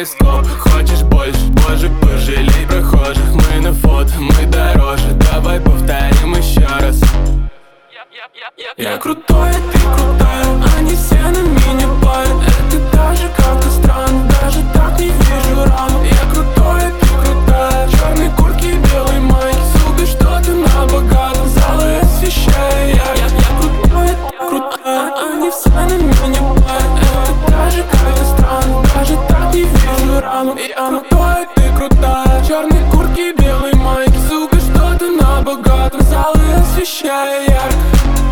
телескоп. Хочешь больше, боже, пожалей прохожих. Мы на фото, мы дороже, давай повторим еще раз. Я крутой, а ты крутая, они все на меня пают. Это даже как-то странно, даже так не вижу рану. Я крутой, а ты крутая, черные куртки и белые майки. Сука, что ты на богатом, залы освещаю. Я крутой, а ты крутая, они все на меня пают. Это даже как-то странно, даже так не вижу рану. Я крутой, а ты крутая, черные куртки и белые майки. Сука, что ты на богатом, залы освещаю ярко.